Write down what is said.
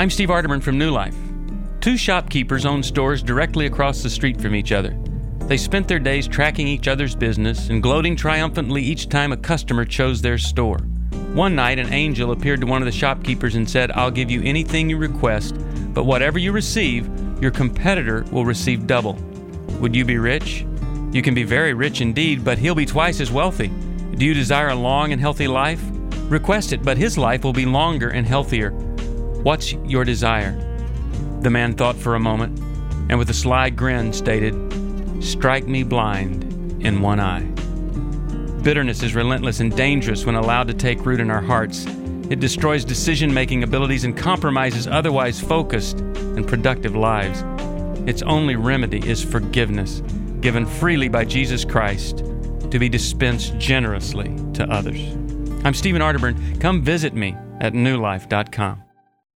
I'm Steve Arterburn from New Life. Two shopkeepers own stores directly across the street from each other. They spent their days tracking each other's business and gloating triumphantly each time a customer chose their store. One night, an angel appeared to one of the shopkeepers and said, "I'll give you anything you request, but whatever you receive, your competitor will receive double." Would you be rich? You can be very rich indeed, but he'll be twice as wealthy. Do you desire a long and healthy life? Request it, but his life will be longer and healthier. What's your desire? The man thought for a moment, and with a sly grin stated, "Strike me blind in one eye." Bitterness is relentless and dangerous when allowed to take root in our hearts. It destroys decision-making abilities and compromises otherwise focused and productive lives. Its only remedy is forgiveness, given freely by Jesus Christ, to be dispensed generously to others. I'm Stephen Arterburn. Come visit me at newlife.com.